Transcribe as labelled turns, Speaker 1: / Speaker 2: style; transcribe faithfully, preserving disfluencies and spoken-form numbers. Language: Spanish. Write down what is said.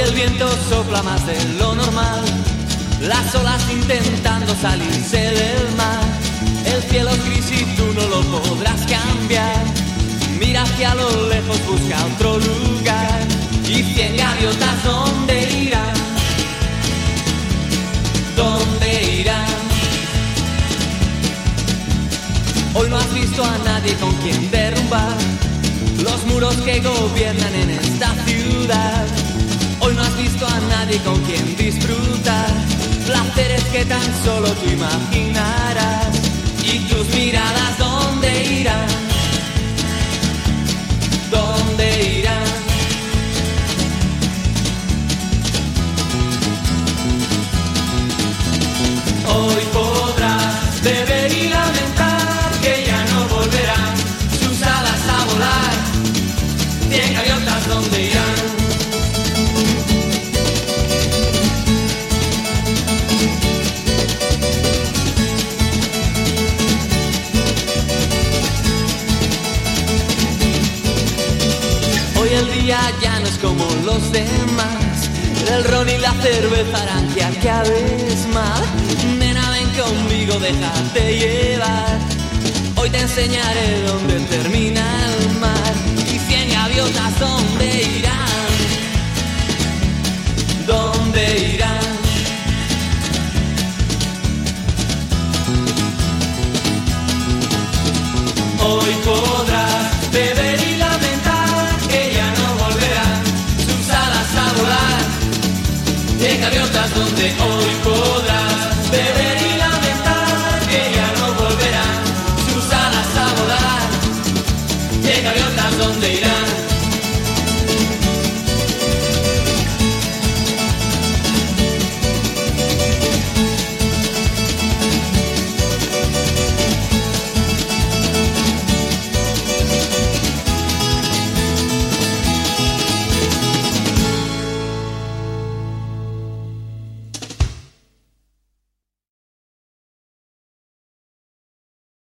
Speaker 1: el viento sopla más de lo normal, las olas intentando salirse del mar. El cielo es gris y tú no lo podrás cambiar. Mira hacia lo lejos, busca otro lugar. Y cien gaviotas, ¿dónde irán? ¿Dónde irán? Hoy no has visto a nadie con quien derrumbar los muros que gobiernan en esta ciudad. Hoy no has visto a nadie con quien disfrutar placeres que tan solo tú imaginarás. Y tus miradas, ¿dónde irán? ¿Dónde irán? Hoy podrás beber y lamentar que ya no volverán sus alas a volar. Cien gaviotas, ¿dónde irán? Hoy el día ya no es como los demás. El ron y la cerveza harán que acabes mal. Nena, ven conmigo, déjate llevar. Hoy te enseñaré dónde termina el mar. Y cien gaviotas, ¿dónde irán? ¿Dónde irán? Hoy podrás beber y lamentar que ya no volverán sus alas a volar. Cien gaviotas, donde hoy podrás beber y lamentar que ya no volverán sus alas a volar. Cien gaviotas, ¿dónde irán?